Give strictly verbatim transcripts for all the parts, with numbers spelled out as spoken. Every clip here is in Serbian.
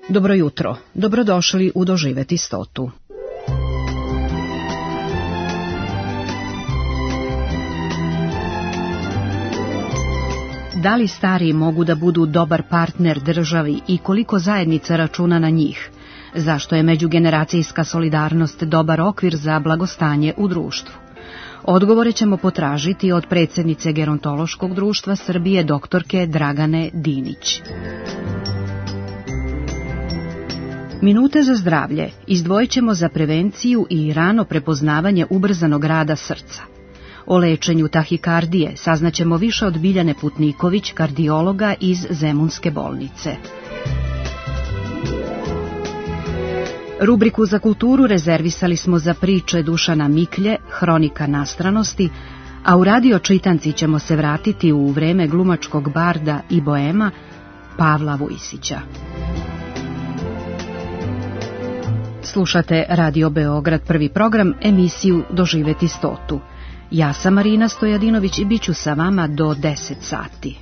Dobro jutro, dobrodošli u Doživeti stotu. Da li stari mogu da budu dobar partner državi i koliko zajednica računa na njih? Zašto je međugeneracijska solidarnost dobar okvir za blagostanje u društvu? Odgovore ćemo potražiti od predsjednice Gerontološkog društva Srbije, doktorke Dragane Dinić. Minute za zdravlje izdvojit ćemo za prevenciju i rano prepoznavanje ubrzanog rada srca. O lečenju tahikardije saznaćemo više od Biljane Putniković, kardiologa iz Zemunske bolnice. Rubriku za kulturu rezervisali smo za priče Dušana Miklje, Hronika nastranosti, a u radio čitanci ćemo se vratiti u vreme glumačkog barda i boema Pavla Vujsića. Slušate Radio Beograd, prvi program, emisiju Doživeti stotu. Ja sam Marina Stojadinović i bit ću sa vama do deset sati.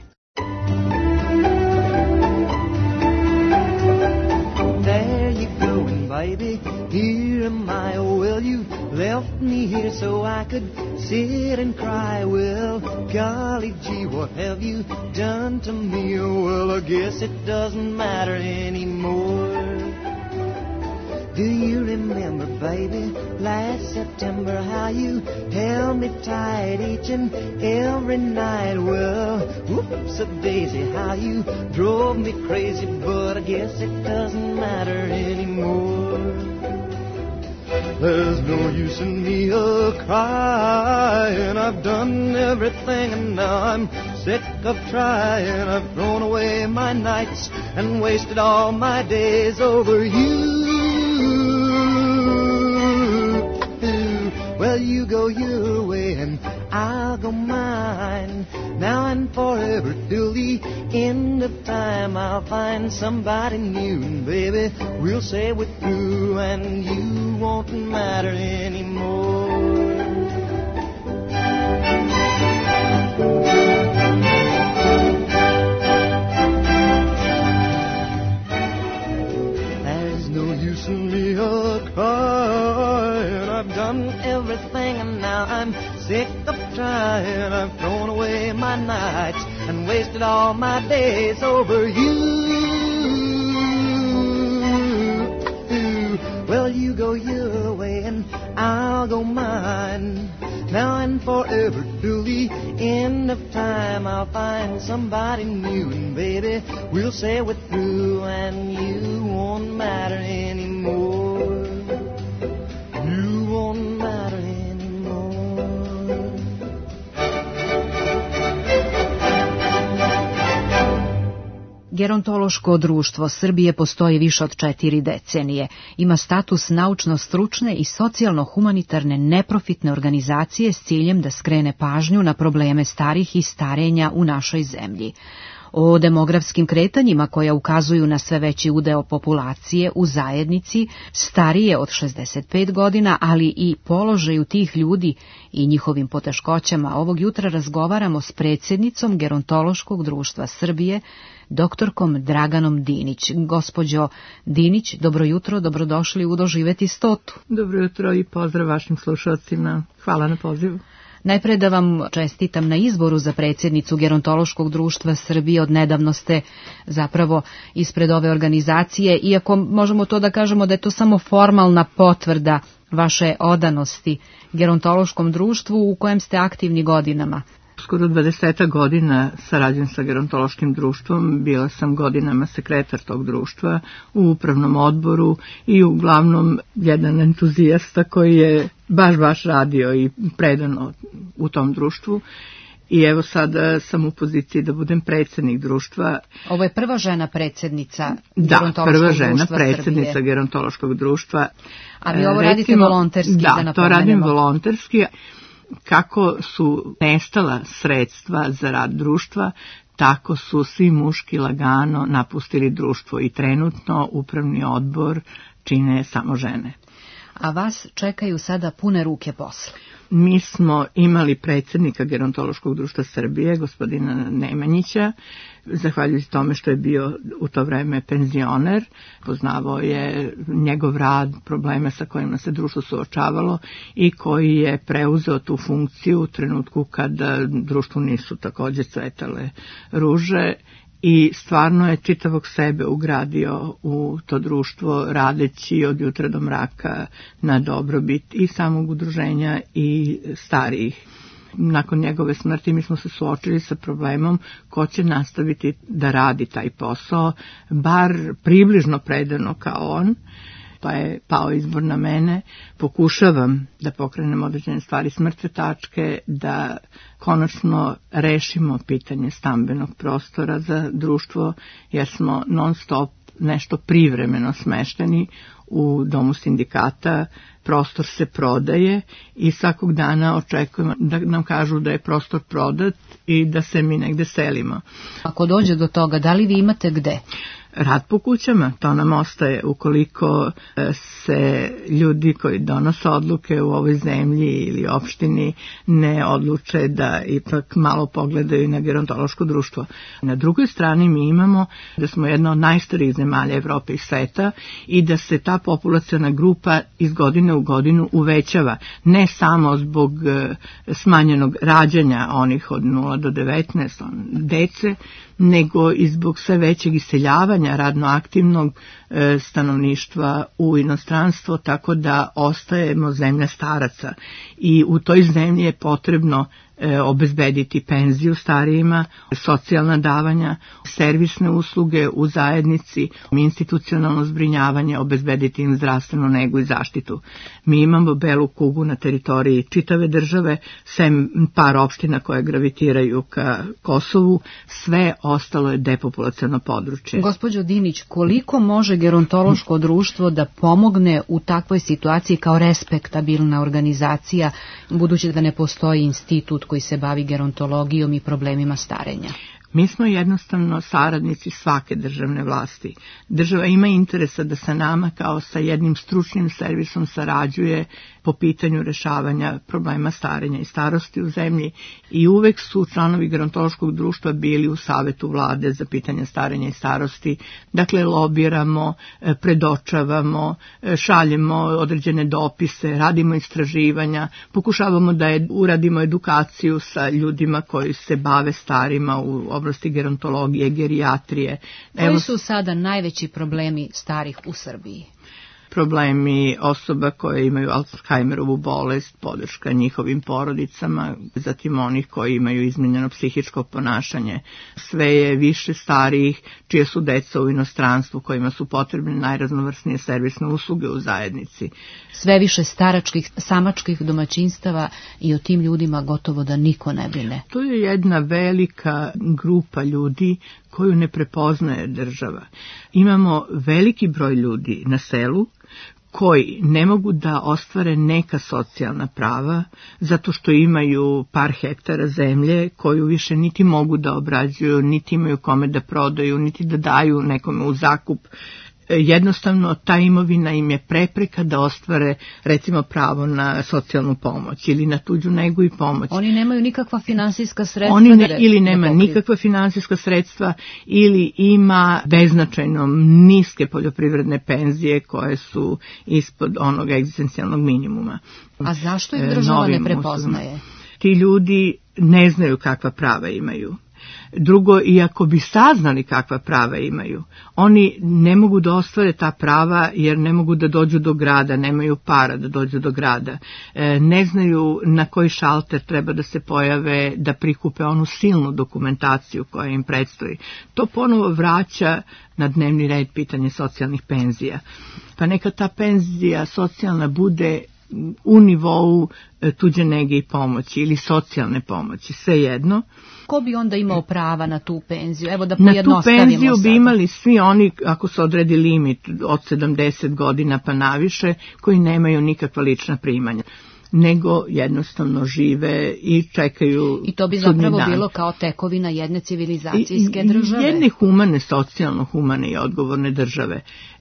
There you going, baby, here am I, oh well you left me here so I could sit and cry, well golly gee, what have you done to me, oh well I guess it doesn't matter anymore. Do you remember, baby, last September, how you held me tight each and every night? Well, whoops-a-daisy, how you drove me crazy, but I guess it doesn't matter anymore. There's no use in me a-crying, I've done everything and now I'm sick of trying. I've thrown away my nights and wasted all my days over you. Well, you go your way and I'll go mine. Now and forever till the end of time I'll find somebody new, and baby, we'll say we're through and you won't matter anymore. There's no use in me a-crying, I've done everything and now I'm sick of trying. I've thrown away my nights and wasted all my days over you. Well, you go your way and I'll go mine. Now and forever till the end of time I'll find somebody new, and baby, we'll say we're through and you won't matter anymore. You won't matter anymore. Gerontološko društvo Srbije postoji više od četiri decenije. Ima status naučno-stručne i socijalno-humanitarne neprofitne organizacije s ciljem da skrene pažnju na probleme starih i starenja u našoj zemlji. O demografskim kretanjima koja ukazuju na sve veći udeo populacije u zajednici starije od šezdeset pet godina, ali i položaju tih ljudi i njihovim poteškoćama, ovog jutra razgovaramo s predsjednicom Gerontološkog društva Srbije, doktorkom Draganom Dinić. Gospođo Dinić, dobro jutro, dobrodošli u Doživeti stotu. Dobro jutro i pozdrav vašim slušalcima. Hvala na pozivu. Najpre da vam čestitam na izboru za predsjednicu Gerontološkog društva Srbije. Od nedavno ste zapravo ispred ove organizacije, iako možemo to da kažemo da je to samo formalna potvrda vaše odanosti Gerontološkom društvu u kojem ste aktivni godinama. Skoro dvadeset godina sarađujem sa Gerontološkim društvom, bila sam godinama sekretar tog društva u upravnom odboru i uglavnom jedan entuzijasta koji je baš baš radio i predano u tom društvu. I evo sada sam u poziciji da budem predsjednik društva. Ovo je prva žena predsjednica da, Gerontološkog prva žena društva predsjednica Srbije. Gerontološkog društva. A vi ovo radite volonterski, da, da napomenemo. to radim volonterski. Kako su nestala sredstva za rad društva, tako su svi muški lagano napustili društvo i trenutno upravni odbor čine samo žene. a vas čekaju sada pune ruke posla. Mi smo imali predsjednika Gerontološkog društva Srbije, gospodina Nemanjića, zahvaljujući tome što je bio u to vreme penzioner, poznavao je njegov rad, probleme sa kojima se društvo suočavalo i koji je preuzeo tu funkciju u trenutku kada društvu nisu također cvetale ruže. I stvarno je čitavog sebe ugradio u to društvo, radeći od jutra do mraka na dobrobit i samog udruženja i starijih. Nakon njegove smrti mi smo se suočili sa problemom ko će nastaviti da radi taj posao, bar približno predano kao on. Pa je pao izbor na mene. Pokušavam da pokrenem određene stvari s mrtve tačke, da konačno rešimo pitanje stambenog prostora za društvo, jer smo non stop nešto privremeno smešteni u domu sindikata. Prostor se prodaje i svakog dana očekujemo da nam kažu da je prostor prodat i da se mi negde selimo. Ako dođe do toga, da li vi imate gde? Rad po kućama, to nam ostaje ukoliko se ljudi koji donose odluke u ovoj zemlji ili opštini ne odluče da ipak malo pogledaju na gerontološko društvo. Na drugoj strani mi imamo da smo jedna od najstarijih zemalja Evrope i sveta i da se ta populaciona grupa iz godine u godinu uvećava, ne samo zbog smanjenog rađanja onih od nula do devetnaest dece, nego i zbog sve većeg iseljavanja radno aktivnog e, stanovništva u inostranstvo, tako da ostajemo zemlja staraca i u toj zemlji je potrebno e, obezbediti penziju starijima, socijalna davanja, servisne usluge u zajednici, institucionalno zbrinjavanje, obezbediti im zdravstvenu negu i zaštitu. Mi imamo belu kugu na teritoriji čitave države, sem par opština koje gravitiraju ka Kosovu, sve ostalo je depopulaciono područje. Gospođo Dinić, koliko može gerontološko društvo da pomogne u takvoj situaciji kao respektabilna organizacija, budući da ne postoji institut koji se bavi gerontologijom i problemima starenja? Mi smo jednostavno saradnici svake državne vlasti. Država ima interesa da sa nama kao sa jednim stručnim servisom sarađuje po pitanju rešavanja problema starenja i starosti u zemlji i uvek su članovi gerontološkog društva bili u savetu vlade za pitanje starenja i starosti. Dakle, lobiramo, predočavamo, šaljemo određene dopise, radimo istraživanja, pokušavamo da uradimo edukaciju sa ljudima koji se bave starima u oblasti gerontologije, gerijatrije. Koji Evo, su sada najveći problemi starih u Srbiji? Problemi osoba koje imaju Alzheimerovu bolest, podrška njihovim porodicama, zatim onih koji imaju izmenjeno psihičko ponašanje. Sve je više starijih čije su deca u inostranstvu kojima su potrebne najraznovrsnije servisne usluge u zajednici. Sve više staračkih, samačkih domaćinstava i o tim ljudima gotovo da niko ne brine. To je jedna velika grupa ljudi koju ne prepoznaje država. Imamo veliki broj ljudi na selu koji ne mogu da ostvare neka socijalna prava zato što imaju par hektara zemlje koju više niti mogu da obrađuju, niti imaju kome da prodaju, niti da daju nekome u zakup. Jednostavno ta imovina im je prepreka da ostvare recimo pravo na socijalnu pomoć ili na tuđu negu i pomoć. Oni nemaju nikakva finansijska sredstva. Oni ne, ili nema nikakva finansijska sredstva ili ima beznačajno niske poljoprivredne penzije koje su ispod onog egzistencijalnog minimuma. A zašto ih država ne prepoznaje? Ti ljudi ne znaju kakva prava imaju. Drugo, iako bi saznali kakva prava imaju, oni ne mogu da ostvare ta prava jer ne mogu da dođu do grada, nemaju para da dođu do grada, e, ne znaju na koji šalter treba da se pojave da prikupe onu silnu dokumentaciju koja im predstoji. To ponovo vraća na dnevni red pitanje socijalnih penzija. Pa neka ta penzija socijalna bude u nivou tuđe nege i pomoći ili socijalne pomoći, svejedno. Ko bi onda imao prava na tu penziju? Evo da na tu penziju sada. Bi imali svi oni, ako se odredi limit od sedamdeset godina pa naviše, koji nemaju nikakva lična primanja, nego jednostavno žive i čekaju. I to bi zapravo bilo kao tekovina jedne civilizacijske I, države. Jedne humane, socijalno humane i odgovorne države.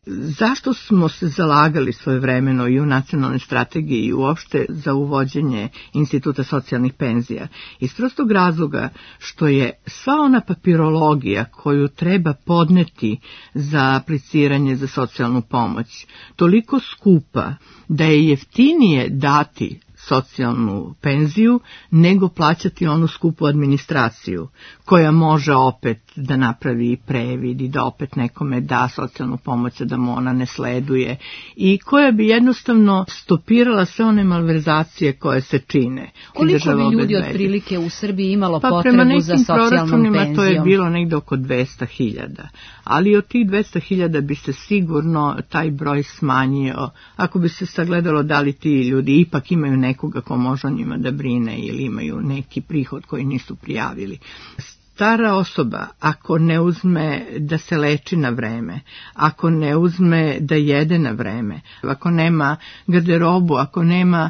Zašto smo se zalagali svojevremeno i u nacionalnoj strategiji i uopšte za uvođenje instituta socijalnih penzija? Iz prostog razloga što je sva ona papirologija koju treba podneti za apliciranje za socijalnu pomoć toliko skupa da je jeftinije dati socijalnu penziju nego plaćati onu skupu administraciju koja može opet da napravi previd i da opet nekome da socijalnu pomoć da mu ona ne sleduje i koja bi jednostavno stopirala sve one malverzacije koje se čine. Koliko bi ljudi otprilike u Srbiji imalo pa, potrebu za socijalnom penzijom? To je bilo negde oko dvesta hiljada, ali od tih dvesta hiljada bi se sigurno taj broj smanjio ako bi se sagledalo da li ti ljudi ipak imaju nekoga ko može o njima da brine ili imaju neki prihod koji nisu prijavili. Stara osoba, ako ne uzme da se leči na vreme, ako ne uzme da jede na vreme, ako nema garderobu, ako nema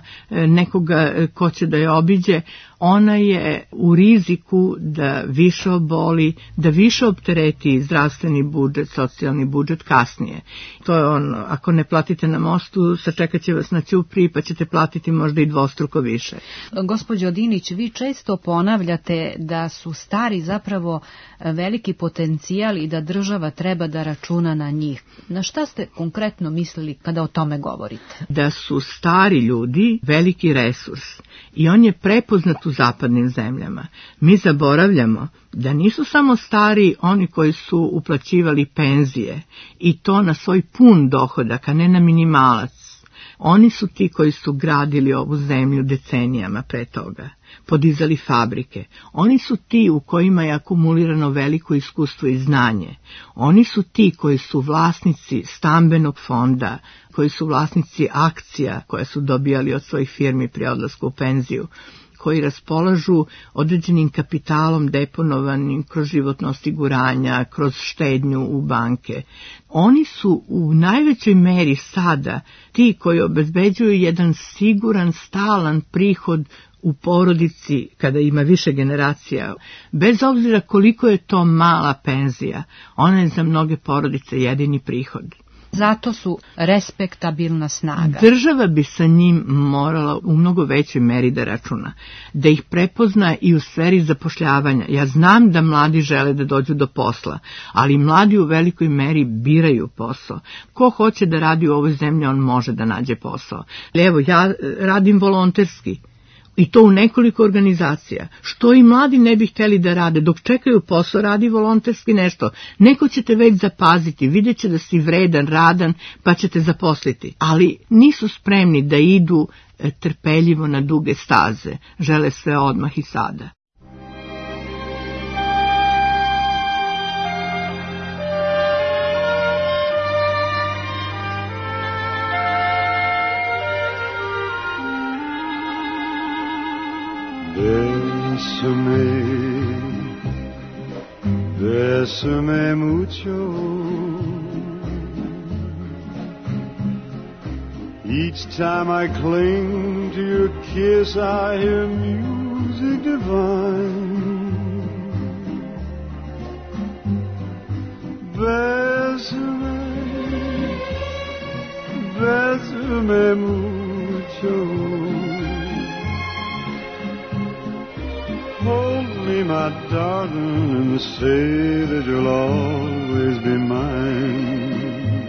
nekoga ko će da je obiđe, ona je u riziku da više oboli, da više optereti zdravstveni budžet, socijalni budžet kasnije. To je ono, ako ne platite na mostu, sačekat će vas na Ćupriji pa ćete platiti možda i dvostruko više. Gospođo Dinić, vi često ponavljate da su stari zapravo veliki potencijal i da država treba da računa na njih. Na šta ste konkretno mislili kada o tome govorite? Da su stari ljudi veliki resurs i on je prepoznat u zapadnim zemljama. Mi zaboravljamo da nisu samo stari oni koji su uplaćivali penzije i to na svoj pun dohodak, a ne na minimalac. Oni su ti koji su gradili ovu zemlju decenijama pre toga, podizali fabrike. Oni su ti u kojima je akumulirano veliko iskustvo i znanje. Oni su ti koji su vlasnici stambenog fonda, koji su vlasnici akcija koje su dobijali od svojih firmi pri odlasku u penziju, koji raspolažu određenim kapitalom deponovanim kroz životno osiguranja, kroz štednju u banke. Oni su u najvećoj meri sada ti koji obezbeđuju jedan siguran, stalan prihod u porodici kada ima više generacija. Bez obzira koliko je to mala penzija, ona je za mnoge porodice jedini prihod. Zato su respektabilna snaga. Država bi sa njim morala u mnogo većoj meri da računa, da ih prepozna i u sferi zapošljavanja. Ja znam da mladi žele da dođu do posla, ali mladi u velikoj meri biraju posao. Ko hoće da radi u ovoj zemlji, on može da nađe posao. Evo, ja radim volonterski. I to u nekoliko organizacija. Što i mladi ne bi hteli da rade, dok čekaju posao, radi volonterski nešto. Neko će te već zapaziti, vidjet će da si vredan, radan, pa će te zaposliti. Ali nisu spremni da idu trpeljivo na duge staze, žele sve odmah i sada. Bésame, bésame mucho. Each time I cling to your kiss, I hear music divine. Bésame, bésame mucho. Hold me, my darling, and say that you'll always be mine.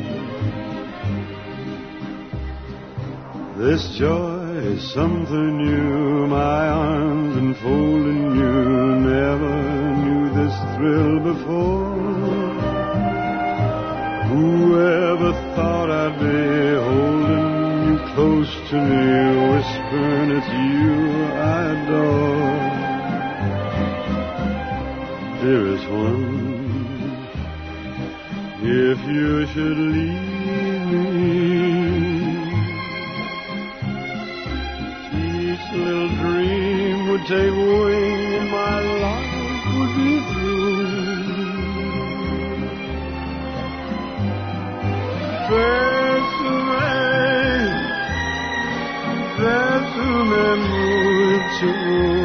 This joy is something new, my arms enfolding you. Never knew this thrill before. Whoever thought I'd be holding you close to me, whispering it's you I adore. Dearest one, if you should leave me, each little dream would take wing and my life would be through. Bésame, bésame mucho.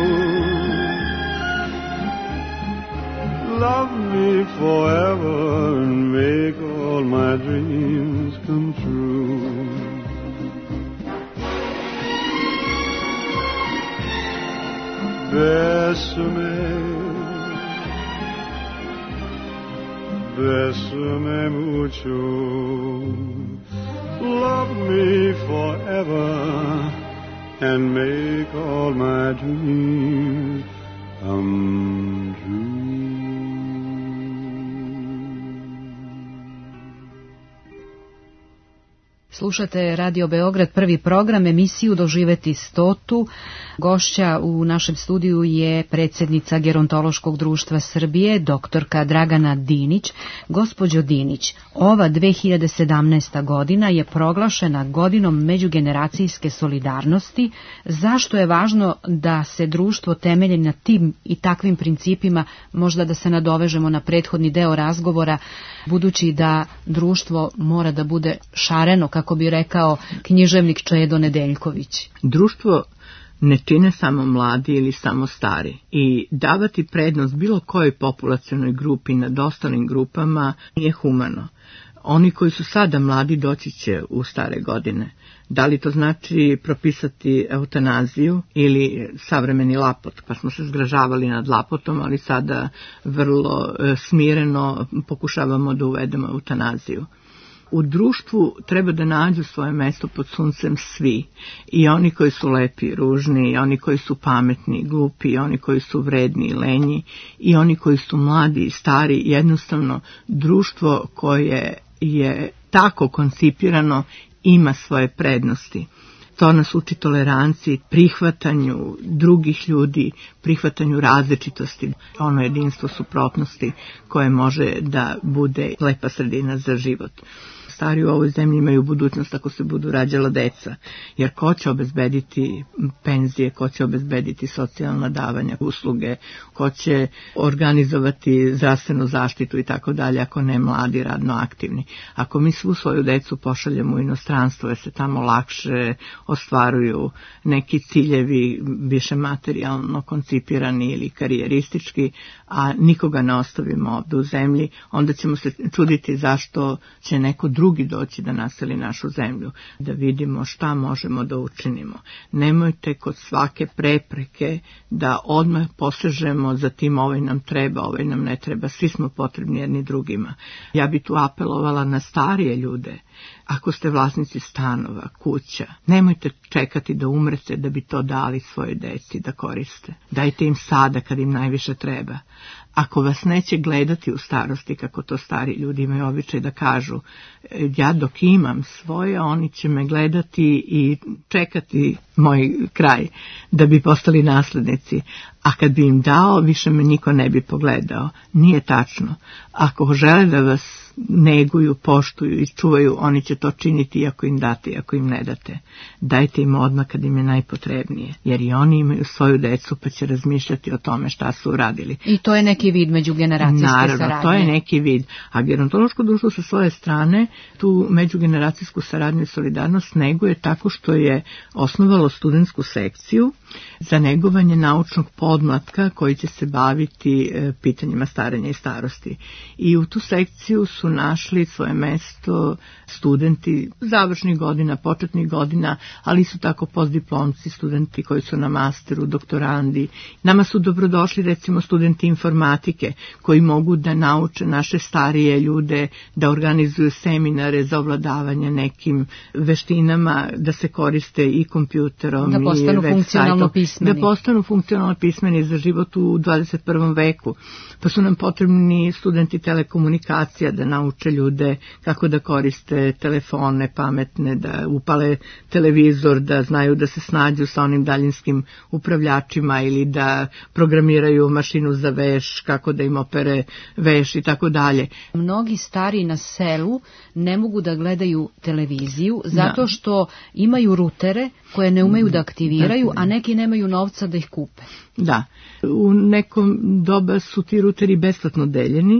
Love me forever and make all my dreams come true. Bésame, bésame mucho, love me forever, and make all my dreams come true. Slušate Radio Beograd, prvi program, emisiju Doživeti stotu. Gošća u našem studiju je predsjednica Gerontološkog društva Srbije, doktorka Dragana Dinić. Gospođo Dinić, ova dve hiljade sedamnaesta. godina je proglašena godinom međugeneracijske solidarnosti. Zašto je važno da se društvo temelji na tim i takvim principima, možda da se nadovežemo na prethodni deo razgovora, budući da društvo mora da bude šareno, kako bi rekao književnik Čedo Nedeljković? Društvo ne čine samo mladi ili samo stari i davati prednost bilo kojoj populacionoj grupi nad ostalim grupama nije humano. Oni koji su sada mladi doći će u stare godine. Da li to znači propisati eutanaziju ili savremeni lapot, pa smo se zgražavali nad lapotom, ali sada vrlo smireno pokušavamo da uvedemo eutanaziju. U društvu treba da nađu svoje mesto pod suncem svi, i oni koji su lepi i ružni, i oni koji su pametni i glupi, i oni koji su vredni i lenji, i oni koji su mladi i stari. Jednostavno, društvo koje je tako koncipirano ima svoje prednosti. To nas uči toleranciji, prihvatanju drugih ljudi, prihvatanju različitosti, ono jedinstvo suprotnosti koje može da bude lepa sredina za život. Stari u ovoj zemlji imaju budućnost ako se budu rađala deca, jer ko će obezbediti penzije, ko će obezbediti socijalna davanja, usluge, ko će organizovati zdravstvenu zaštitu i tako dalje, ako ne mladi radno aktivni. Ako mi svu svoju decu pošaljemo u inostranstvo, jer se tamo lakše ostvaruju neki ciljevi više materijalno koncipirani ili karijeristički, a nikoga ne ostavimo ovdje u zemlji, onda ćemo se čuditi zašto će neko drugi doći da naseli našu zemlju, da vidimo šta možemo da učinimo. Nemojte kod svake prepreke da odmah posežemo za tim ovaj nam treba, ovaj nam ne treba, svi smo potrebni jedni drugima. Ja bi tu apelovala na starije ljude. Ako ste vlasnici stanova, kuća, nemojte čekati da umrete da bi to dali svoje deci da koriste. Dajte im sada kad im najviše treba. Ako vas neće gledati u starosti, kako to stari ljudi imaju običaj da kažu, ja dok imam svoje, oni će me gledati i čekati moj kraj da bi postali naslednici. A kad bi im dao, više me niko ne bi pogledao. Nije tačno. Ako žele da vas neguju, poštuju i čuvaju, oni će to činiti iako im date, iako im ne date. Dajte im odmah kad im je najpotrebnije, jer i oni imaju svoju decu pa će razmišljati o tome šta su uradili. I to je neki vid međugeneracijske Naravno, saradnje. to je neki vid. A gerontološko društvo sa svoje strane tu međugeneracijsku saradnju i solidarnost neguje tako što je osnovalo studentsku sekciju za negovanje naučnog podmlatka koji će se baviti e, pitanjima starenja i starosti. I u tu sekciju su našli svoje mesto studenti završnih godina, početnih godina, ali su tako postdiplomci, studenti koji su na masteru, doktorandi. Nama su dobrodošli recimo studenti informatike koji mogu da nauče naše starije ljude da organizuju seminare za ovladavanje nekim veštinama, da se koriste i kompjuterom, da postanu i funkcionalno pismeni. Da postanu funkcionalno pismeni za život u dvadeset prvom veku. Pa su nam potrebni studenti telekomunikacija da nauče ljude kako da koriste telefone pametne, da upale televizor, da znaju da se snađu sa onim daljinskim upravljačima ili da programiraju mašinu za veš, kako da im opere veš i tako dalje. Mnogi stari na selu ne mogu da gledaju televiziju zato Da. što imaju rutere koje ne umeju da aktiviraju, a neki nemaju novca da ih kupe. Da, u nekom doba su ti ruteri besplatno deljeni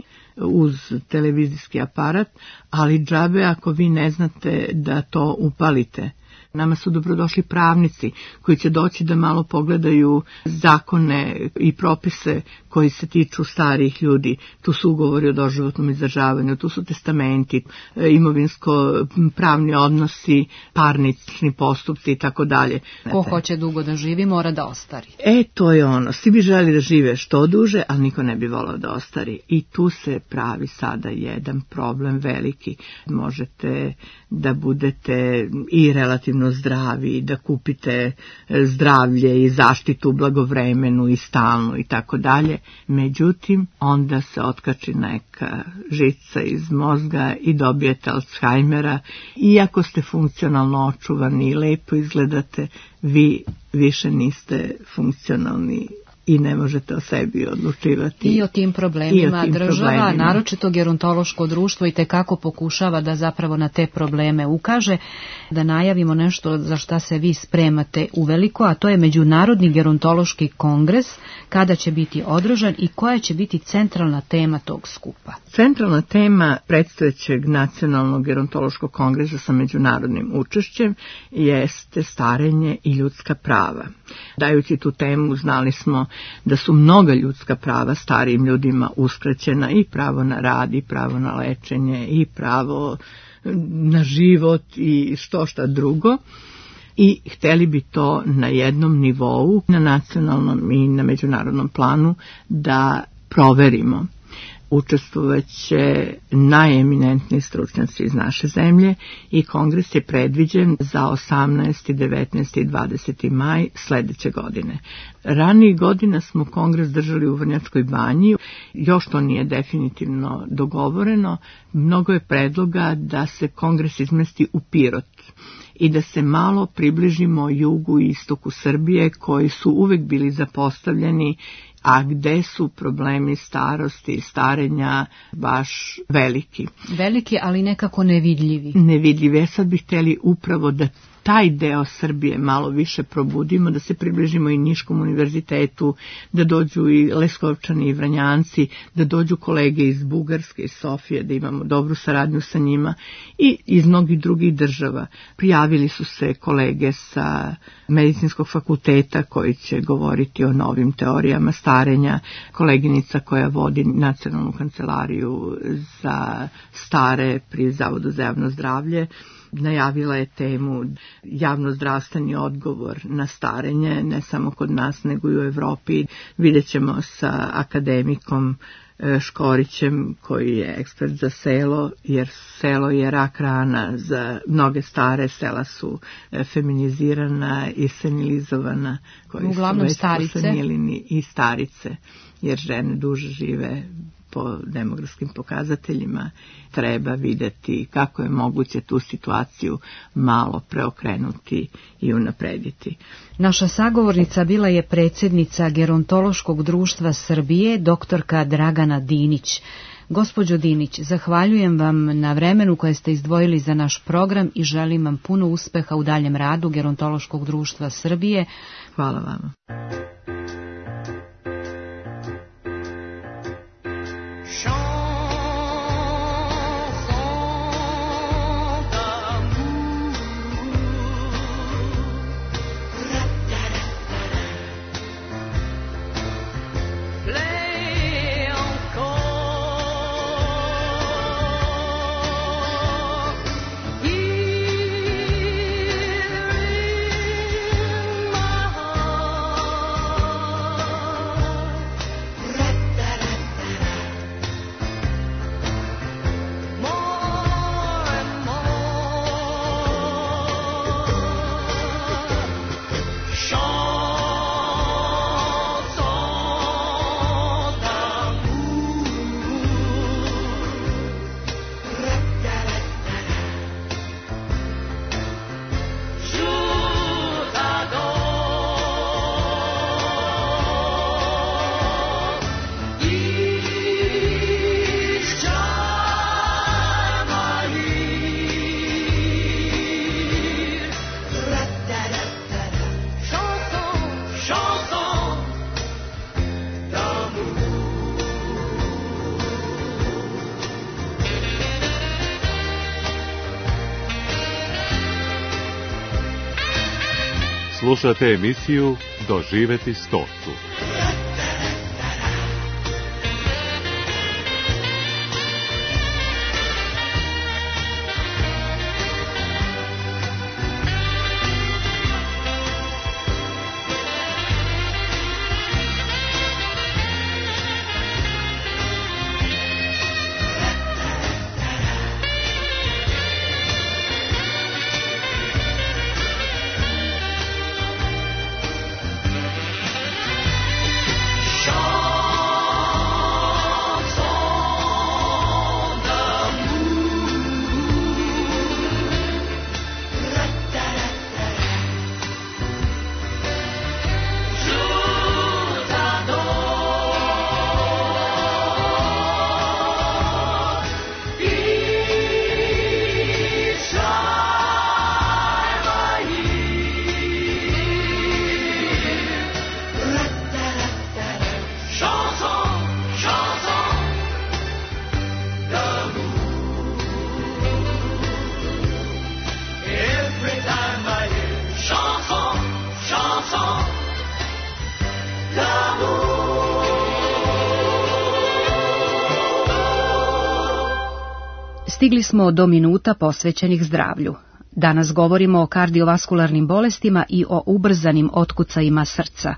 uz televizijski aparat, ali džabe ako vi ne znate da to upalite. Nama su dobrodošli pravnici koji će doći da malo pogledaju zakone i propise koji se tiču starih ljudi. Tu su ugovori o doživotnom izdržavanju, tu su testamenti, imovinsko-pravni odnosi, parnični postupci i tako dalje. Ko hoće dugo da živi, mora da ostari. E, to je ono. Svi bi želi da žive što duže, ali niko ne bi volao da ostari. I tu se pravi sada jedan problem veliki. Možete da budete i relativno zdravi, da kupite zdravlje i zaštitu blagovremenu i stalnu i tako dalje. Međutim, onda se otkači neka žica iz mozga i dobijete Alzheimera. Iako ste funkcionalno očuvani i lepo izgledate, vi više niste funkcionalni i ne možete o sebi odlučivati. I o tim problemima o tim država, problemima. naročito gerontološko društvo, i tekako pokušava da zapravo na te probleme ukaže. Da najavimo nešto za šta se vi spremate uveliko, a to je Međunarodni gerontološki kongres, kada će biti održan i koja će biti centralna tema tog skupa. Centralna tema predstojećeg nacionalnog gerontološkog kongresa sa međunarodnim učešćem jeste starenje i ljudska prava. Dajući tu temu znali smo da su mnoga ljudska prava starijim ljudima uskraćena, i pravo na rad, i pravo na lečenje, i pravo na život i što šta drugo. I hteli bi to na jednom nivou, na nacionalnom i na međunarodnom planu, da proverimo. Učestvovaće najeminentniji stručnjaci iz naše zemlje i kongres je predviđen za osamnaesti, devetnaesti i dvadeseti maj sledeće godine. Ranijih godina smo kongres držali u Vrnjačkoj banji, još to nije definitivno dogovoreno. Mnogo je predloga da se kongres izmesti u Pirot i da se malo približimo jugu i istoku Srbije, koji su uvek bili zapostavljeni, a gde su problemi starosti i starenja baš veliki. Veliki, ali nekako nevidljivi. Nevidljivi. Ja sad bih htjeli upravo da taj deo Srbije malo više probudimo, da se približimo i Niškom univerzitetu, da dođu i Leskovčani i Vranjanci, da dođu kolege iz Bugarske i Sofije, da imamo dobru saradnju sa njima, i iz mnogih drugih država. Prijavili su se kolege sa Medicinskog fakulteta koji će govoriti o novim teorijama starenja, koleginica koja vodi nacionalnu kancelariju za stare pri Zavodu za javno zdravlje najavila je temu javnozdravstveni odgovor na starenje, ne samo kod nas nego i u Evropi. Vidjet ćemo sa akademikom Škorićem, koji je ekspert za selo, jer selo je rak rana za mnoge stare. Sela su feminizirana i senilizovana, koji uglavnom su već starice. posenilini i starice, jer žene duže žive po demografskim pokazateljima. Treba vidjeti kako je moguće tu situaciju malo preokrenuti i unaprediti. Naša sagovornica bila je predsjednica Gerontološkog društva Srbije, doktorka Dragana Dinić. Gospođo Dinić, zahvaljujem vam na vremenu koje ste izdvojili za naš program i želim vam puno uspeha u daljem radu Gerontološkog društva Srbije. Hvala vama. Slušate emisiju Doživeti stotu. Stigli smo do minuta posvećenih zdravlju. Danas govorimo o kardiovaskularnim bolestima i o ubrzanim otkucajima srca.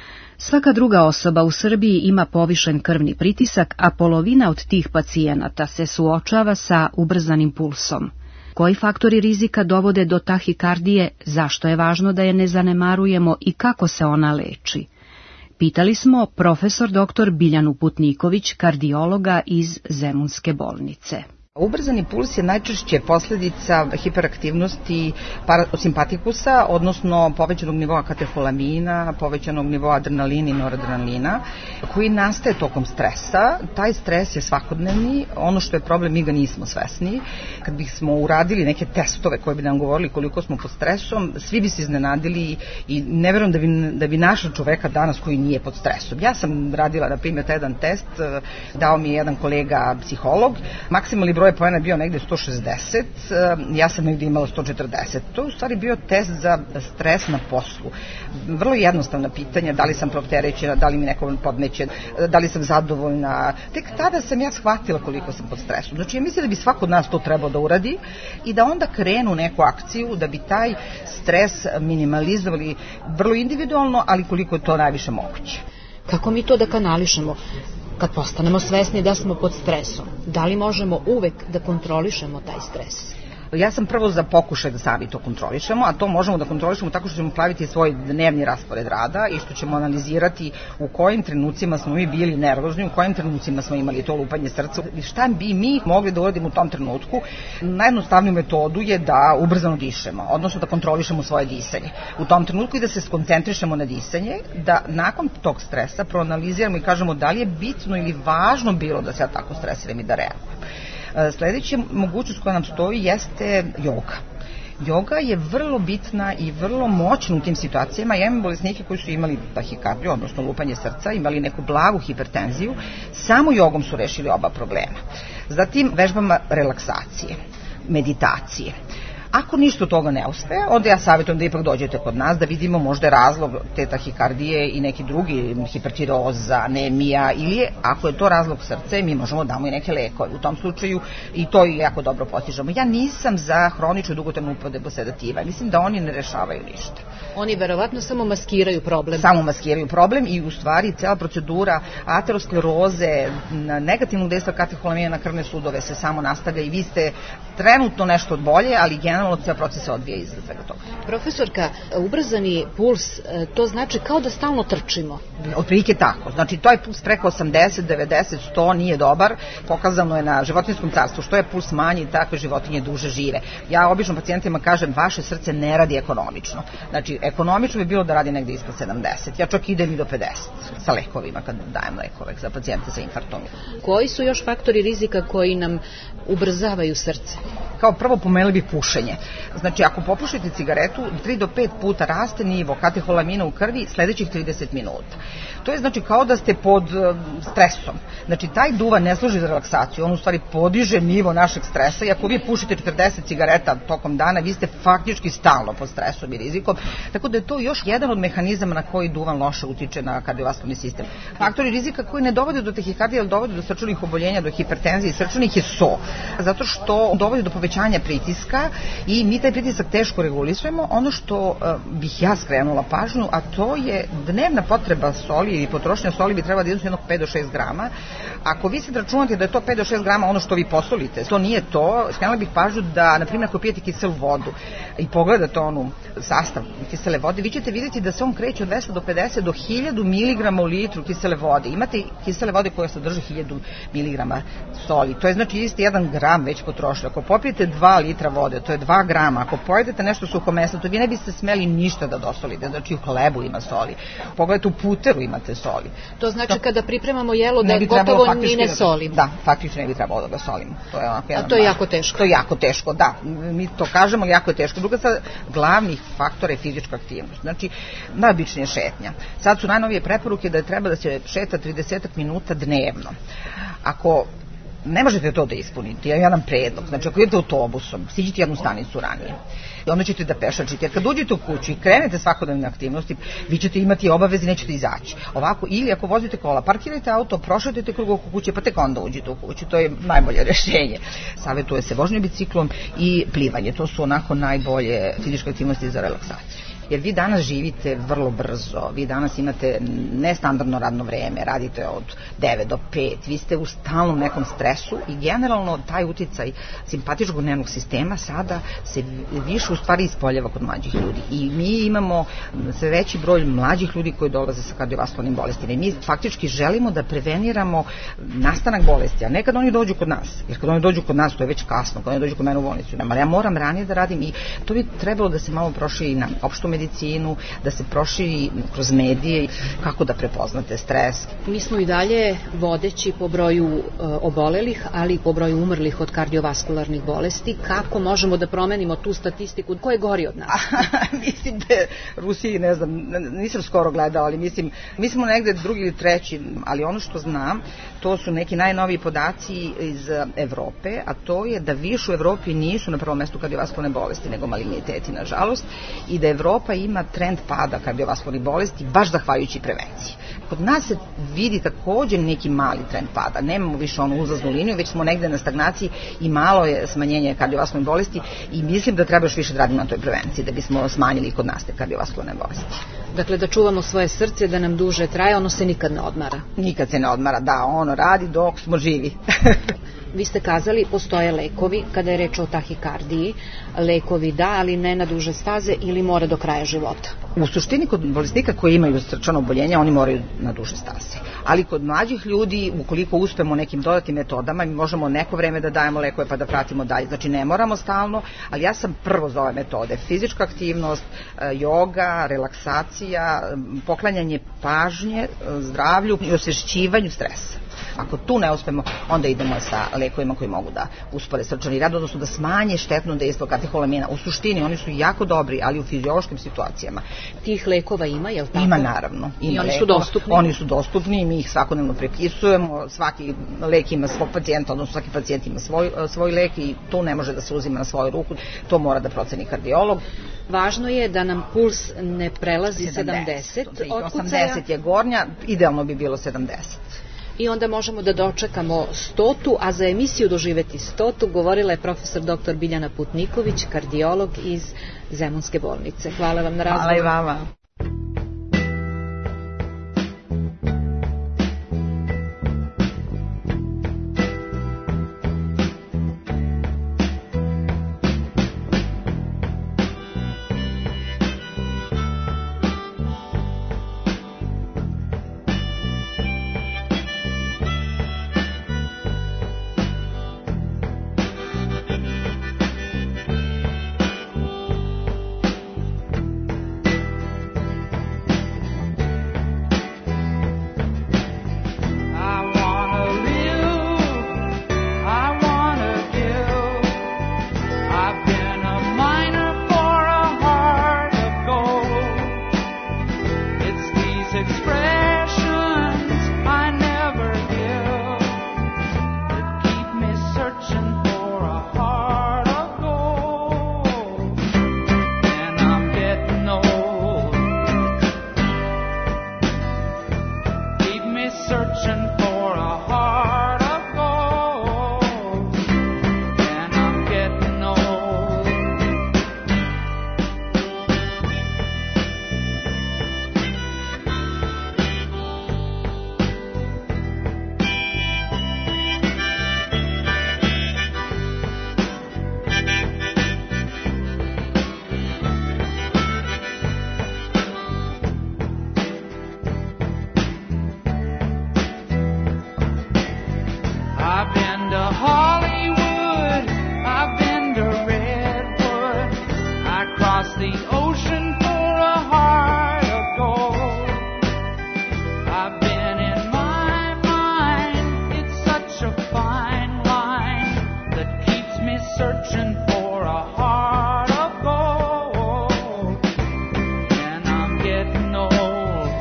Svaka druga osoba u Srbiji ima povišen krvni pritisak, a polovina od tih pacijenata se suočava sa ubrzanim pulsom. Koji faktori rizika dovode do tahikardije, zašto je važno da je ne zanemarujemo i kako se ona leči? Pitali smo profesor doktor Biljanu Putniković, kardiologa iz Zemunske bolnice. Ubrzani puls je najčešće posljedica hiperaktivnosti parasimpatikusa, odnosno povećanog nivoa kateholamina, povećanog nivoa adrenalina i noradrenalina, koji nastaje tokom stresa. Taj stres je svakodnevni, ono što je problem, mi ga nismo svesni. Kad bismo uradili neke testove koji bi nam govorili koliko smo pod stresom, svi bi se iznenadili i ne verujem da bi, da bi našla čoveka danas koji nije pod stresom. Ja sam radila, na primjer, jedan test, dao mi je jedan kolega psiholog, maksimalni broj poena je bio negde sto šezdeset, ja sam negde imala sto četrdeset. To je u stvari bio test za stres na poslu. Vrlo jednostavna pitanja, da li sam preopterećena, da li mi neko podmeće, da li sam zadovoljna. Tek tada sam ja shvatila koliko sam pod stresom. Znači, ja mislim da bi svako od nas to trebao da uradi i da onda krenu neku akciju da bi taj stres minimalizovali vrlo individualno, ali koliko je to najviše moguće. Kako mi to da kanališemo? Kad postanemo svesni da smo pod stresom, da li možemo uvek da kontrolišemo taj stres? Ja sam prvo za pokušaj da sami to kontrolišemo, a to možemo da kontrolišemo tako što ćemo praviti svoj dnevni raspored rada i što ćemo analizirati u kojim trenucima smo mi bili nervozni, u kojim trenucima smo imali to lupanje srca i šta bi mi mogli da uradimo u tom trenutku. Najjednostavniju metodu je da ubrzano dišemo, odnosno da kontrolišemo svoje disanje u tom trenutku i da se skoncentrišemo na disanje, da nakon tog stresa proanaliziramo i kažemo da li je bitno ili važno bilo da se ja tako stresiram i da reagujem. Sledeća mogućnost koja nam stoji jeste joga. Joga je vrlo bitna i vrlo moćna u tim situacijama. Ja imam bolesnike koji su imali tahikardiju, odnosno lupanje srca, imali neku blagu hipertenziju. Samo jogom su rešili oba problema. Zatim vežbama relaksacije, meditacije. Ako ništa od toga ne uspe, onda ja savjetujem da ipak dođete kod nas da vidimo možda razlog te tahikardije i neki drugi, hipertiroza, anemija, ili ako je to razlog srce, mi možemo damo i neke lekove. U tom slučaju i to jako dobro postižemo. Ja nisam za hroničnu dugotrajnu upotrebu sedativa. Mislim da oni ne rešavaju ništa. Oni verovatno samo maskiraju problem. Samo maskiraju problem i u stvari cela procedura ateroskleroze, negativnog dejstva kateholamina na krvne sudove se samo nastavlja i vi ste trenutno nešto bolje, ali generalno ceo proces se odvija iza svega toga. Profesorka, ubrzani puls, to znači kao da stalno trčimo? Otprilike tako. Znači, to je puls preko osamdeset, devedeset, sto nije dobar. Pokazano je na životinjskom carstvu. Što je puls manji, takve životinje duže žive. Ja obično pacijentima kažem, vaše srce ne radi ekonomično. Znači, ekonomično bi bilo da radi negde ispod sedamdeset. Ja čak idem i do pedeset sa lekovima, kad dajem lekove za pacijente sa infarktom. Koji su još faktori rizika koji nam ubrzavaju srce? Kao prvo pomenuli bih pušenje. Znači, ako popušite cigaretu, tri do pet puta raste nivo kateholamina u krvi sledećih trideset minuta. To je znači kao da ste pod stresom. Znači, taj duvan ne služi za relaksaciju, on u stvari podiže nivo našeg stresa i ako vi pušite četrdeset cigareta tokom dana, vi ste faktički stalno pod stresom i rizikom. Tako da je to još jedan od mehanizama na koji duvan loše utiče na kardiovaskularni sistem. Faktori rizika koji ne dovode do tahikardije, ali dovode do srčanih oboljenja, do hipertenzije i srčanih je so. Zato što dovodi do povećanja pritiska i mi taj pritisak teško regulisujemo. Ono što uh, bih ja skrenula pažnju, a to je dnevna potreba soli i potrošnja soli bi trebala da iznosi jednog pet do šest grama. Ako vi se računate da je to pet do šest grama ono što vi posolite, to nije to. Skrenula bih pažnju da, na primjer, ako pijete kiselu vodu i pogledate onu sastav kisele vode, vi ćete vidjeti da se on kreće od dvesta do pedeset do hiljadu miligrama u litru kisele vode. Imate kisele vode koje sadrže hiljadu miligrama soli. To je znači isti jedan gram već potrošili. Ako popijete dva litra vode, to je dva grama. Ako pojedete nešto suhomesno, to vi ne biste smeli ništa da dosolite. Znači u hlebu ima soli. Pogledajte, u puteru imate soli. To znači to, kada pripremamo jelo da gotovo ni ne solimo. Da, faktično ne bi trebalo da ga solimo. To je onako jedan. A to je jako teško. To je jako teško, da. Mi to kažemo, ali jako je teško. Druga sad, glavnih faktora je fizička aktivnost. Znači, najobičnija šetnja. Sad su najnovije preporuke da je treba da se šeta trideset minuta dnevno. Ako ne možete to da ispunite. Ja imam jedan predlog. Znači, ako idete autobusom, siđite jednu stanicu ranije. I onda ćete da pešačite. Jer kad uđete u kuću i krenete svakodnevne aktivnosti, vi ćete imati obaveze i nećete izaći. Ovako, ili ako vozite kola, parkirajte auto, prošetajte krug oko kuće, pa tek onda uđete u kuću. To je najbolje rešenje. Savetuje se vožnje biciklom i plivanje. To su onako najbolje fizičke aktivnosti za relaksaciju. Jer vi danas živite vrlo brzo, vi danas imate nestandardno radno vreme, radite od devet do pet, vi ste u stalnom nekom stresu i generalno taj uticaj simpatičkog nervnog sistema sada se više u stvari ispoljava kod mlađih ljudi. I mi imamo sve veći broj mlađih ljudi koji dolaze sa kardiovaskularnim bolestima i mi faktički želimo da preveniramo nastanak bolesti, a ne kad oni dođu kod nas, jer kad oni dođu kod nas to je već kasno, kad oni dođu kod mene u bolnicu, ali ja moram ranije da radim i to bi trebalo da se malo proširi na opštu medicinu, da se proširi kroz medije, kako da prepoznate stres. Mi smo i dalje vodeći po broju e, obolelih, ali i po broju umrlih od kardiovaskularnih bolesti. Kako možemo da promenimo tu statistiku? Ko je gori od nas? Mislim da Rusiji, ne znam, nisam skoro gledala, ali mislim, mi smo negde drugi ili treći, ali ono što znam, to su neki najnoviji podaci iz Evrope, a to je da više u Evropi nisu na prvom mestu kardiovaskularne bolesti, nego maligniteti, nažalost, i da Evropa ima trend pada kardiovaskularnih bolesti, baš zahvaljujući prevenciji. Kod nas se vidi takođe neki mali trend pada, nemamo više onu uzlaznu liniju, već smo negde na stagnaciji i malo je smanjenje kardiovaskularnih bolesti i mislim da treba još više da radimo na toj prevenciji, da bismo smanjili kod nas te kardiovaskularne bolesti. Dakle, da čuvamo svoje srce, da nam duže traje, ono se nikad ne odmara. Nikad se ne odmara, da, ono radi dok smo živi. Vi ste kazali, postoje lekovi, kada je reč o tahikardiji, lekovi da, ali ne na duže staze ili mora do kraja života. U suštini, kod bolesnika koji imaju srčano oboljenje, oni moraju na duže staze. Ali kod mlađih ljudi, ukoliko uspemo nekim dodatnim metodama, mi možemo neko vreme da dajemo lekove pa da pratimo dalje. Znači, ne moramo stalno, ali ja sam prvo za ove metode. Fizička aktivnost, joga, relaksacija, poklanjanje pažnje, zdravlju i osvešćivanju stresa. Ako tu ne uspemo, onda idemo sa lekovima koji mogu da uspore srčani rad, odnosno da smanje štetno dejstvo kateholamina. U suštini oni su jako dobri, ali u fiziološkim situacijama. Tih lekova ima, je li tako? Ima, naravno. Ima I oni lekova. su dostupni? Oni su dostupni, mi ih svakodnevno prepisujemo, svaki lek ima svog pacijenta, odnosno svaki pacijent ima svoj, svoj lek i to ne može da se uzima na svoju ruku, to mora da proceni kardiolog. Važno je da nam puls ne prelazi sedamdeset. osamdeset je gornja, idealno bi bilo sedamdeset. I onda možemo da dočekamo stotu, a za emisiju doživeti stotu govorila je profesor doktor Biljana Putniković, kardiolog iz Zemunske bolnice. Hvala vam na razgovoru. Hvala i vama.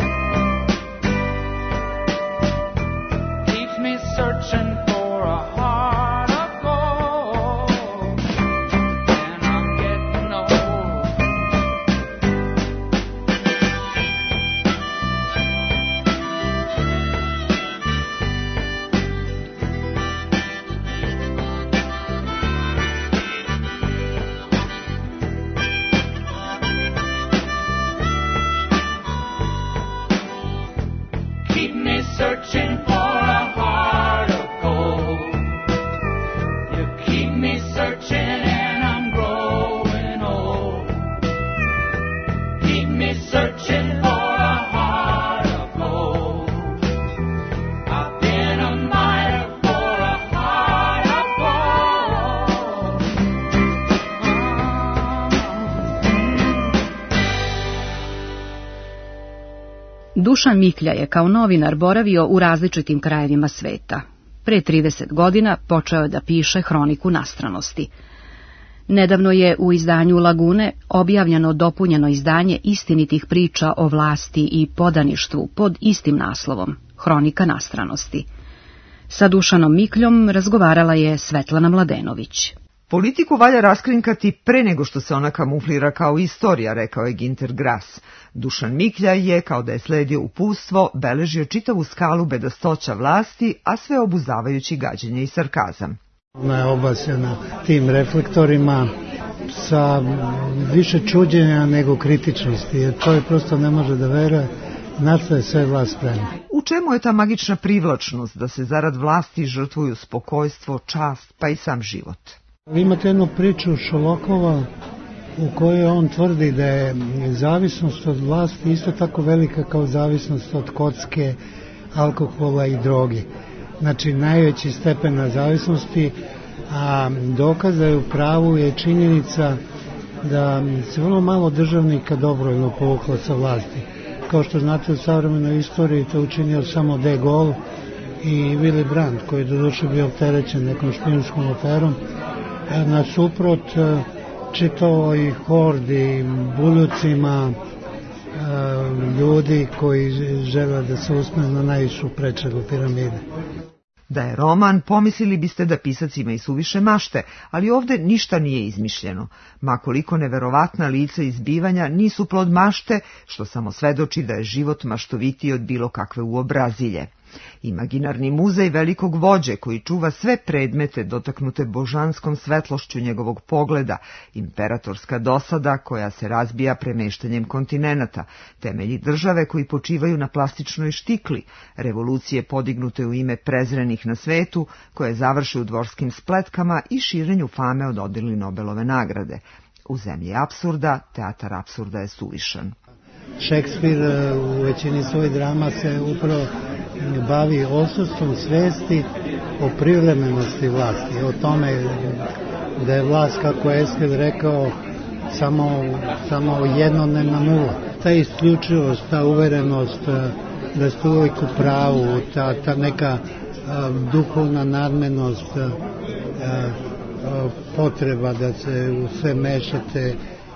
Searching for a heart. Dušan Miklja je kao novinar boravio u različitim krajevima sveta. Pre trideset godina počeo je da piše Hroniku nastranosti. Nedavno je u izdanju Lagune objavljeno dopunjeno izdanje istinitih priča o vlasti i podaništvu pod istim naslovom, Hronika nastranosti. Sa Dušanom Mikljom razgovarala je Svetlana Mladenović. Politiku valja raskrinkati pre nego što se ona kamuflira kao istorija, rekao je Ginter Grass. Dušan Miklja je, kao da je sledio uputstvo, beležio čitavu skalu bedastoća vlasti, a sve obuzavajući gađenje i sarkazam. Ona je obasjena tim reflektorima sa više čuđenja nego kritičnosti, jer čovjek prosto ne može da veruje na što je sve vlast spremna. U čemu je ta magična privlačnost da se zarad vlasti žrtvuju spokojstvo, čast, pa i sam život? Imate jednu priču Šolokova u kojoj on tvrdi da je zavisnost od vlasti isto tako velika kao zavisnost od kocke, alkohola i droge. Znači najveći stepen zavisnosti, a dokaz da je u pravu je činjenica da se vrlo malo državnika dobrovoljno povuklo sa vlasti. Kao što znate, u savremenoj istoriji to učinio samo De Gaulle i Willy Brandt, koji je doduše bio opterećen nekom špijunskom aferom, nasuprot čitavoj hordi, buljucima ljudi koji žele da se usme na najvišu prečelu piramide. Da je roman, pomislili biste da pisac ima i suviše mašte, ali ovde ništa nije izmišljeno. Makoliko neverovatna lica izbivanja nisu plod mašte, što samo svedoči da je život maštovitiji od bilo kakve uobrazilje. Imaginarni muzej velikog vođe koji čuva sve predmete dotaknute božanskom svetlošću njegovog pogleda, imperatorska dosada koja se razbija premeštanjem kontinenata, temelji države koji počivaju na plastičnoj štikli, revolucije podignute u ime prezrenih na svetu, koje završe u dvorskim spletkama i širenju fame od dodeli Nobelove nagrade. U zemlji apsurda, teatar apsurda je suvišan. Šekspir u većini svojih drama se upravo bavi odsustvom svesti o privremenosti vlasti, o tome da je vlast, kako je Eskil rekao, samo, samo jednodnevna nula. Ta isključivost, ta uverenost da ste uvijek u pravu, ta, ta neka a, duhovna nadmenost, a, a, potreba da se u sve mešate,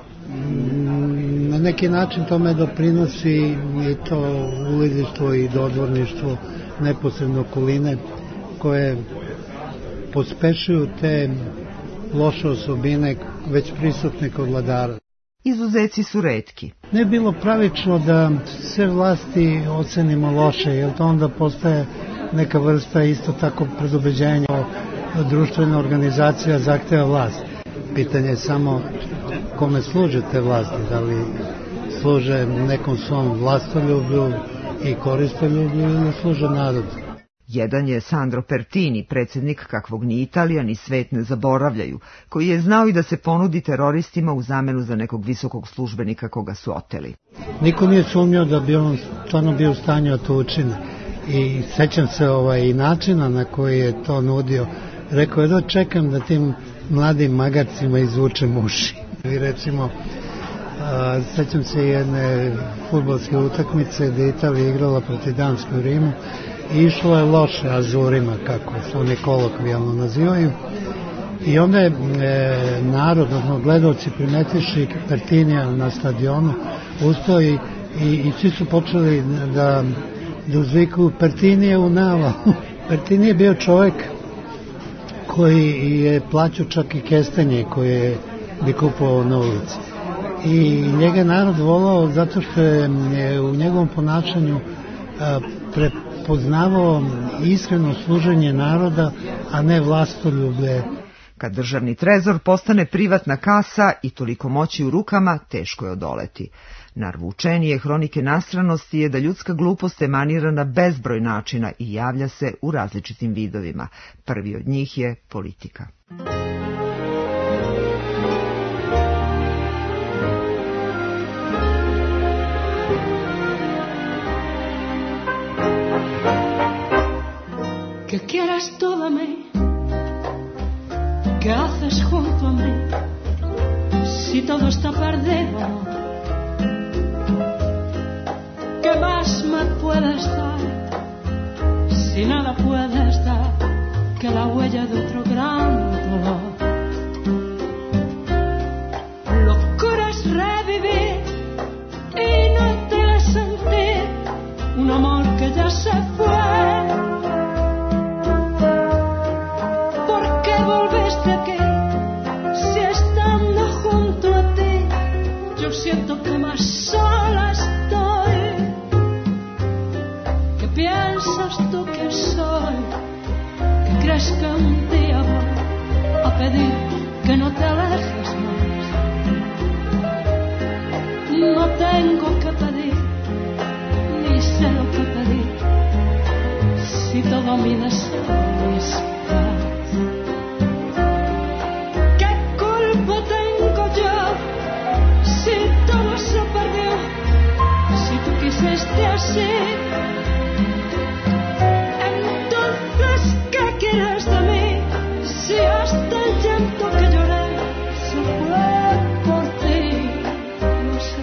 na neki način tome doprinosi i to ulizištvo i dodvorništvo neposredno okoline koje pospešuju te loše osobine već prisutne kod vladara. Izuzeci su retki. Ne bi bilo pravično da sve vlasti ocenimo loše, jer to onda postaje neka vrsta isto tako predubeđenja. Društvena organizacija zahteva vlast. Pitanje je samo kome služe te vlasti, da li služe nekom svom vlastoljublju i koristoljublju ili služe narodu. Jedan je Sandro Pertini, predsjednik kakvog ni Italija ni svet ne zaboravljaju, koji je znao i da se ponudi teroristima u zamenu za nekog visokog službenika koga su oteli. Niko nije sumnjao da bi on stvarno bio u stanju da to učini. I sećam se ovaj, i načina na koji je to nudio. Rekao je da čekam da tim mladim magarcima izvučem uši. I recimo, a, sećam se jedne fudbalske utakmice gde Italija igrala protiv Danske u Rimu i išlo je loše Azurima, kako se oni kolokvijalno nazivaju. I onda je e, narod, odnosno gledalci primetiši Pertinija na stadionu, ustao i, i, i svi su počeli da, da uzvikuju Pertinije u navalu. Pertinije je bio čovjek koji je plaćao čak i kestenje koje bi kupovao na ulici. I njega narod volao zato što je u njegovom ponašanju prepoznavao iskreno služenje naroda, a ne vlastoljublje. Kad državni trezor postane privatna kasa i toliko moći u rukama, teško je odoleti. Narvučenije hronike nastranosti je da ljudska glupost emanira na bezbroj načina i javlja se u različitim vidovima. Prvi od njih je politika. Que quieras todo a mí, que haces junto a mí, si todo está perdido, que más me puedes dar, si nada puedes dar que la huella de otro gran dolor. Locura es revivir y no te sentir un amor que ya se fue. ¿Por qué volviste aquí si estando junto a ti yo siento que más sola estoy? ¿Qué piensas tú que soy? ¿Que crees que un día voy a pedir que no te alejes más? No tengo que pedir, ni sé lo que pedir, si todo mi deseo es paz. ¿Qué culpa tengo yo si todo se perdió? Si tú quisiste así, entonces ¿qué quieres de mí? Si hasta el llanto que lloré se fue por ti, no sé.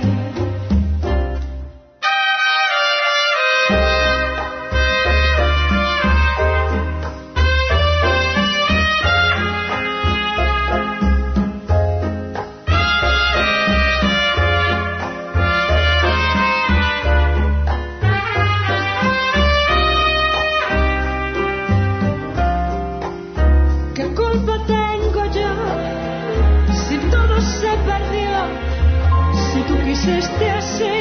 ¿Qué culpa tengo yo si todo se perdió? Si tú quisiste así,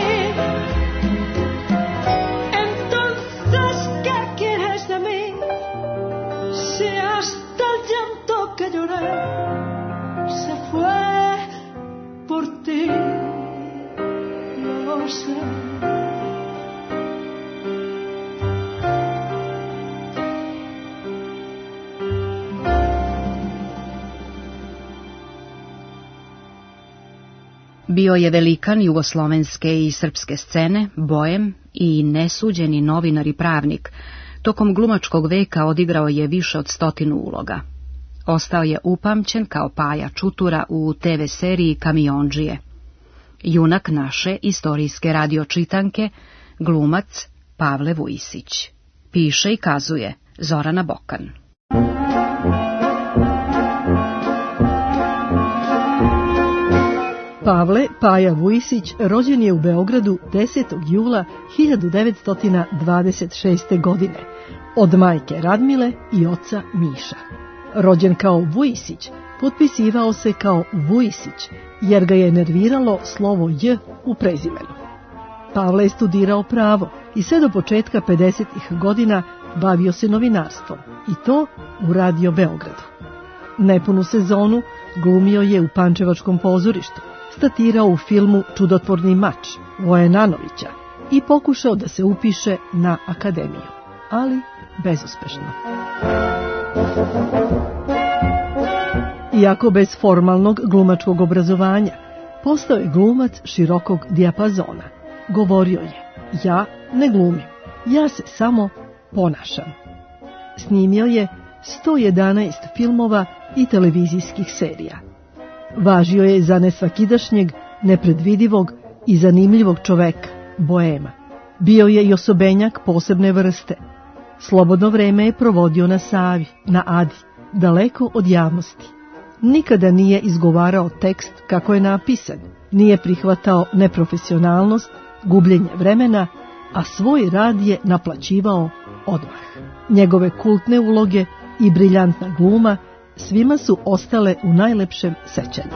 entonces ¿qué quieres de mí? Si hasta el llanto que lloré se fue por ti, no lo sé. Bio je velikan jugoslovenske i srpske scene, boem i nesuđeni novinar i pravnik. Tokom glumačkog veka odigrao je više od stotinu uloga. Ostao je upamćen kao Paja Čutura u te ve seriji Kamiondžije. Junak naše istorijske radiočitanke, glumac Pavle Vujisić. Piše i kazuje Zorana Bokan. Pavle Paja Vujisić rođen je u Beogradu desetog jula hiljadu devetsto dvadeset šeste. godine od majke Radmile i oca Miša. Rođen kao Vujisić, potpisivao se kao Vujisić jer ga je nerviralo slovo J u prezimenu. Pavle je studirao pravo i sve do početka pedesetih godina bavio se novinarstvom i to u Radio Beogradu. Nepunu sezonu glumio je u Pančevačkom pozorištu, statirao u filmu Čudotvorni mač Vojenanovića i pokušao da se upiše na akademiju, ali bezuspešno. Iako bez formalnog glumačkog obrazovanja, postao je glumac širokog dijapazona. Govorio je, ja ne glumim, ja se samo ponašam. Snimio je sto jedanaest filmova i televizijskih serija. Važio je za nesvakidašnjeg, nepredvidivog i zanimljivog čoveka, boema. Bio je i osobenjak posebne vrste. Slobodno vreme je provodio na Savi, na Adi, daleko od javnosti. Nikada nije izgovarao tekst kako je napisan, nije prihvatao neprofesionalnost, gubljenje vremena, a svoj rad je naplaćivao odmah. Njegove kultne uloge i briljantna gluma svima su ostale u najlepšem sećanju.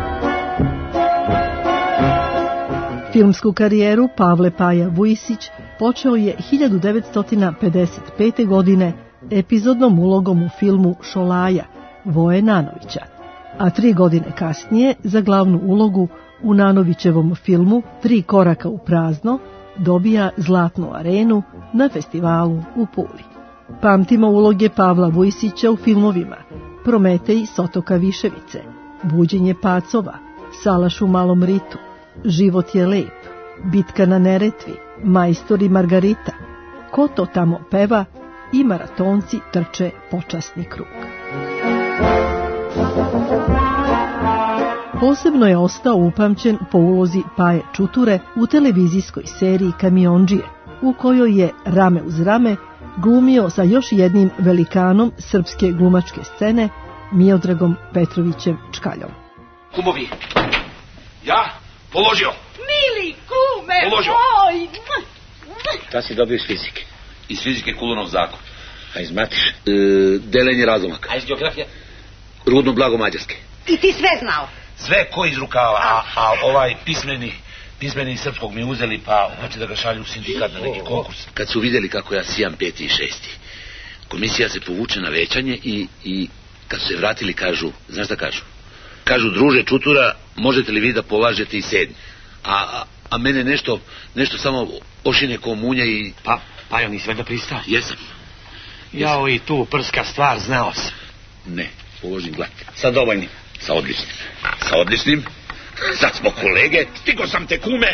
Filmsku karijeru Pavle Paja Vujisić počeo je hiljadu devetsto pedeset pete. godine epizodnom ulogom u filmu Šolaja Voje Nanovića, a tri godine kasnije za glavnu ulogu u Nanovićevom filmu Tri koraka u prazno dobija Zlatnu arenu na festivalu u Puli. Pamtimo uloge Pavla Vujisića u filmovima Prometej s otoka Viševice, Buđenje pacova, Salaš u Malom ritu, Život je lep, Bitka na Neretvi, Majstor i Margarita, Ko to tamo peva i Maratonci trče počasni krug. Posebno je ostao upamćen po ulozi Paje Čuture u televizijskoj seriji Kamiondžije, u kojoj je rame uz rame glumio sa još jednim velikanom srpske glumačke scene, Miodragom Petrovićem Čkaljom. Kumovi, ja položio. Mili kume Položio. moj! Šta si dobio iz fizike? Iz fizike Kulunov zakon. A iz matiš? E, delenje razlomaka. A iz geografije? Rudno blago Mađarske. I ti sve znao? Sve ko iz rukava, a, a ovaj pismeni, pismeni srpskog mi uzeli, pa hoće da ga šalju u sindikat na neki konkurs. Kad su vidjeli kako ja sijam peti i šesti, komisija se povuče na većanje i, i kad su se vratili kažu, znaš šta kažu? Kažu, druže Čutura, možete li vi da polažete i sedmi? A, a, a mene nešto, nešto samo ošine ko munja i... Pa, pa ja nisi valjda pristao? Jesam. Jao, i tu prska stvar, znao sam. Ne, položim glat. Sa dovoljnim. Sa odličnim. Sa odličnim. Sad smo kolege. Stigo sam te, kume.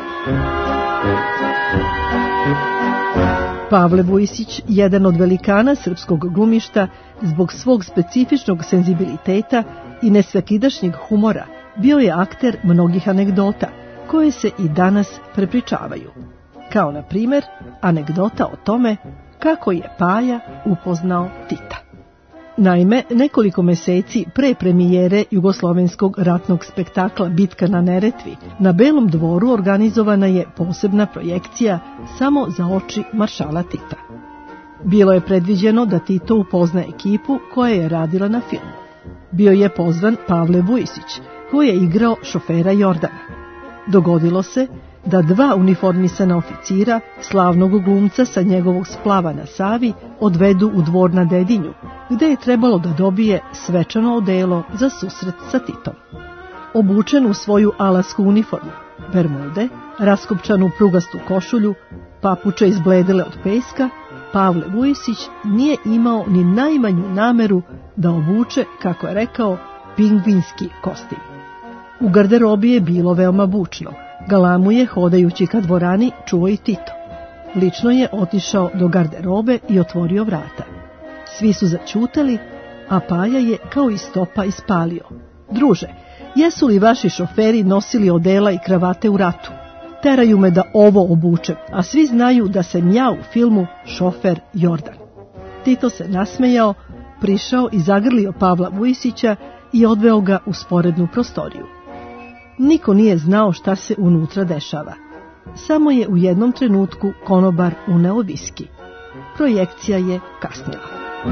Pavle Vujsić, jedan od velikana srpskog glumišta, zbog svog specifičnog senzibiliteta i nesvakidašnjeg humora, bio je akter mnogih anegdota, koje se i danas prepričavaju. Kao, na primjer, anegdota o tome kako je Paja upoznao Tita. Naime, nekoliko meseci pre premijere jugoslovenskog ratnog spektakla Bitka na Neretvi, na Belom dvoru organizovana je posebna projekcija samo za oči maršala Tita. Bilo je predviđeno da Tito upozna ekipu koja je radila na filmu. Bio je pozvan Pavle Vujsić, koji je igrao šofera Jordana. Dogodilo se da dva uniformisana oficira, slavnog glumca sa njegovog splava na Savi, odvedu u dvor na Dedinju, gde je trebalo da dobije svečano odelo za susret sa Titom. Obučen u svoju alasku uniformu, bermude, raskopčanu prugastu košulju, papuče izbledele od peska, Pavle Vujsić nije imao ni najmanju nameru da obuče, kako je rekao, pingvinski kostim. U garderobi je bilo veoma bučno. Galamu je, hodajući ka dvorani, čuo i Tito. Lično je otišao do garderobe i otvorio vrata. Svi su zaćutali, a Paja je kao iz topa ispalio. Druže, jesu li vaši šoferi nosili odela i kravate u ratu? Teraju me da ovo obučem, a svi znaju da sam ja u filmu šofer Jordan. Tito se nasmejao, prišao i zagrlio Pavla Vujsića i odveo ga u sporednu prostoriju. Niko nije znao šta se unutra dešava. Samo je u jednom trenutku konobar uneo viski. Projekcija je kasnila.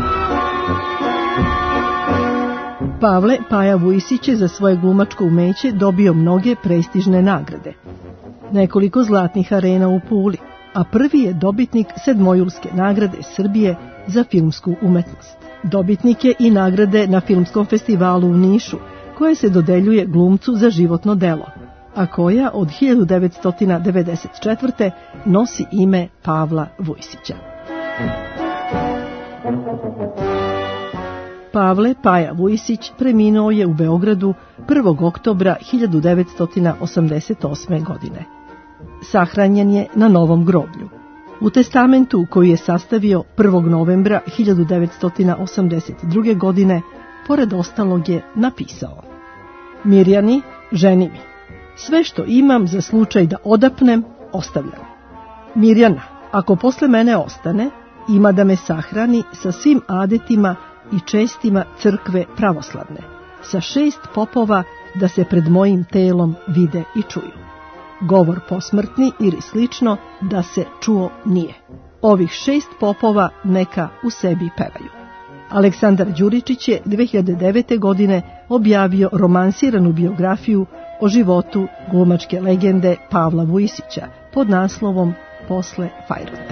Pavle Paja Vujsić je za svoje glumačko umeće dobio mnoge prestižne nagrade. Nekoliko zlatnih arena u Puli, a prvi je dobitnik Sedmojulske nagrade Srbije za filmsku umetnost. Dobitnik je i nagrade na Filmskom festivalu u Nišu, koje se dodeljuje glumcu za životno delo, a koja od hiljadu devetsto devedeset četvrte. nosi ime Pavla Vujsića. Pavle Paja Vujsić preminuo je u Beogradu prvog oktobra hiljadu devetsto osamdeset osme. godine. Sahranjen je na Novom groblju. U testamentu koji je sastavio prvog novembra hiljadu devetsto osamdeset druge. godine, pored ostalog je napisao: Mirjani, ženi mi, sve što imam za slučaj da odapnem, ostavljam. Mirjana, ako posle mene ostane, ima da me sahrani sa svim adetima i čestima crkve pravoslavne, sa šest popova da se pred mojim telom vide i čuju. Govor posmrtni ili slično da se čuo nije. Ovih šest popova neka u sebi pevaju. Aleksandar Đuričić je dve hiljade devete. godine objavio romansiranu biografiju o životu glumačke legende Pavla Vujsića pod naslovom Posle Fajruta.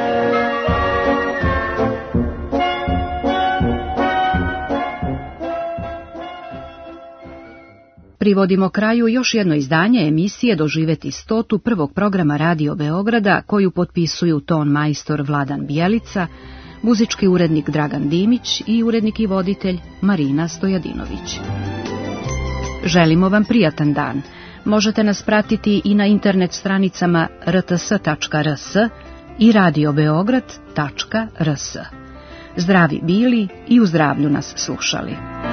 Privodimo kraju još jedno izdanje emisije Doživeti stotu prvog programa Radio Beograda, koju potpisuju ton majstor Vladan Bjelica, muzički urednik Dragan Dimić i urednik i voditelj Marina Stojadinović. Želimo vam prijatan dan. Možete nas pratiti i na internet stranicama r t s tačka r s i radio beograd tačka r s. Zdravi bili i u zdravlju nas slušali.